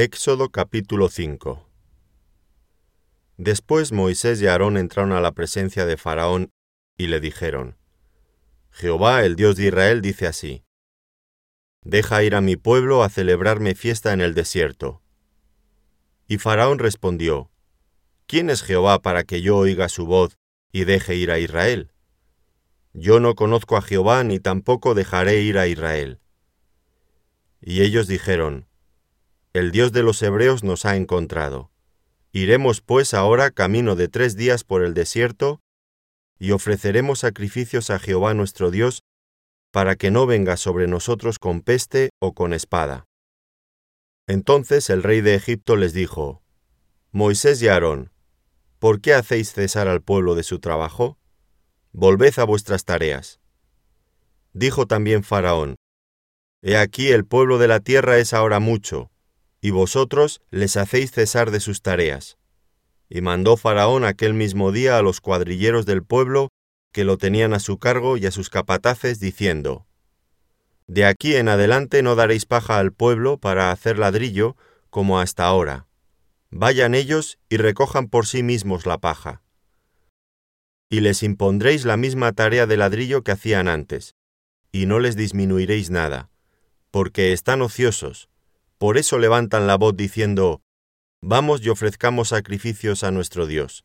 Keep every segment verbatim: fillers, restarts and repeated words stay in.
Éxodo capítulo cinco. Después Moisés y Aarón entraron a la presencia de Faraón y le dijeron: Jehová, el Dios de Israel, dice así: Deja ir a mi pueblo a celebrarme fiesta en el desierto. Y Faraón respondió: ¿Quién es Jehová para que yo oiga su voz y deje ir a Israel? Yo no conozco a Jehová, ni tampoco dejaré ir a Israel. Y ellos dijeron: El Dios de los hebreos nos ha encontrado. Iremos pues ahora camino de tres días por el desierto, y ofreceremos sacrificios a Jehová nuestro Dios, para que no venga sobre nosotros con peste o con espada. Entonces el rey de Egipto les dijo: Moisés y Aarón, ¿por qué hacéis cesar al pueblo de su trabajo? Volved a vuestras tareas. Dijo también Faraón: He aquí el pueblo de la tierra es ahora mucho, y vosotros les hacéis cesar de sus tareas. Y mandó Faraón aquel mismo día a los cuadrilleros del pueblo que lo tenían a su cargo y a sus capataces, diciendo: De aquí en adelante no daréis paja al pueblo para hacer ladrillo como hasta ahora. Vayan ellos y recojan por sí mismos la paja. Y les impondréis la misma tarea de ladrillo que hacían antes, y no les disminuiréis nada, porque están ociosos. Por eso levantan la voz diciendo: Vamos y ofrezcamos sacrificios a nuestro Dios.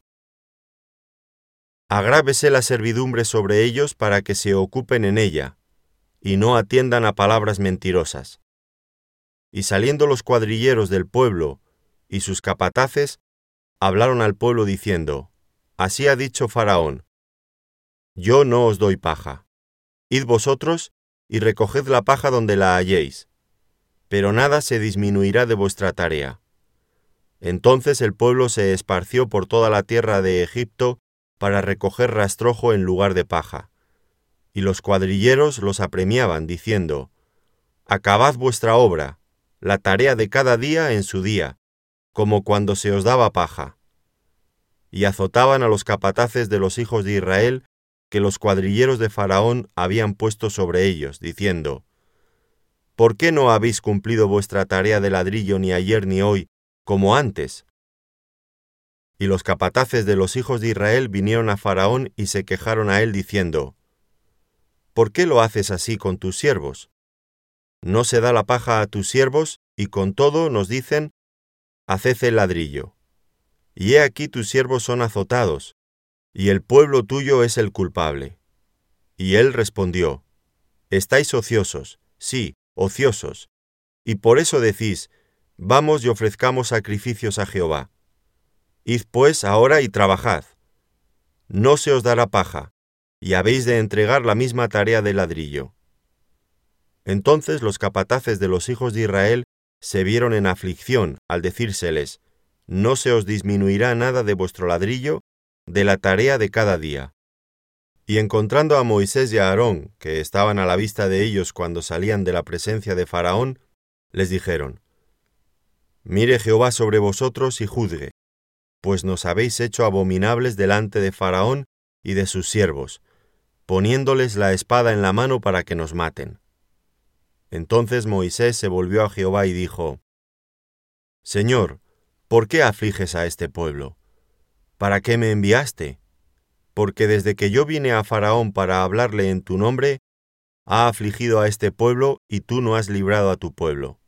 Agrávese la servidumbre sobre ellos para que se ocupen en ella, y no atiendan a palabras mentirosas. Y saliendo los cuadrilleros del pueblo y sus capataces, hablaron al pueblo diciendo: Así ha dicho Faraón: Yo no os doy paja. Id vosotros y recoged la paja donde la halléis, pero nada se disminuirá de vuestra tarea. Entonces el pueblo se esparció por toda la tierra de Egipto para recoger rastrojo en lugar de paja. Y los cuadrilleros los apremiaban, diciendo: Acabad vuestra obra, la tarea de cada día en su día, como cuando se os daba paja. Y azotaban a los capataces de los hijos de Israel que los cuadrilleros de Faraón habían puesto sobre ellos, diciendo: ¿Por qué no habéis cumplido vuestra tarea de ladrillo ni ayer ni hoy, como antes? Y los capataces de los hijos de Israel vinieron a Faraón y se quejaron a él diciendo: ¿Por qué lo haces así con tus siervos? No se da la paja a tus siervos, y con todo nos dicen: Haced el ladrillo. Y he aquí tus siervos son azotados, y el pueblo tuyo es el culpable. Y él respondió: Estáis ociosos, sí, ociosos, y por eso decís: Vamos y ofrezcamos sacrificios a Jehová. Id pues ahora y trabajad. No se os dará paja, y habéis de entregar la misma tarea de ladrillo. Entonces los capataces de los hijos de Israel se vieron en aflicción al decírseles: No se os disminuirá nada de vuestro ladrillo, de la tarea de cada día. Y encontrando a Moisés y a Aarón, que estaban a la vista de ellos cuando salían de la presencia de Faraón, les dijeron: Mire Jehová sobre vosotros y juzgue, pues nos habéis hecho abominables delante de Faraón y de sus siervos, poniéndoles la espada en la mano para que nos maten. Entonces Moisés se volvió a Jehová y dijo: Señor, ¿por qué afliges a este pueblo? ¿Para qué me enviaste? Porque desde que yo vine a Faraón para hablarle en tu nombre, ha afligido a este pueblo y tú no has librado a tu pueblo.